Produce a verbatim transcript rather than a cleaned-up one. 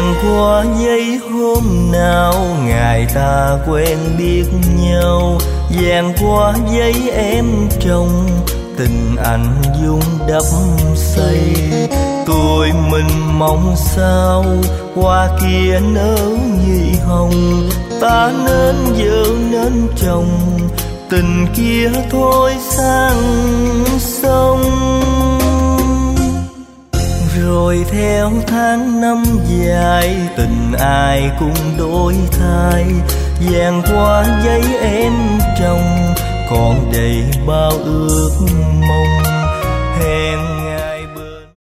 vàng qua giấy hôm nào ngày ta quen biết nhau, vàng qua giấy em trong tình anh dung đắp xây. Tôi mình mong sao hoa kia nở nhụy hồng, ta nên vợ nên chồng, tình kia thôi sang sông. Rồi theo tháng năm dài tình ai cũng đổi thay, vàng qua giấy em trong còn đầy bao ước mong. Hẹn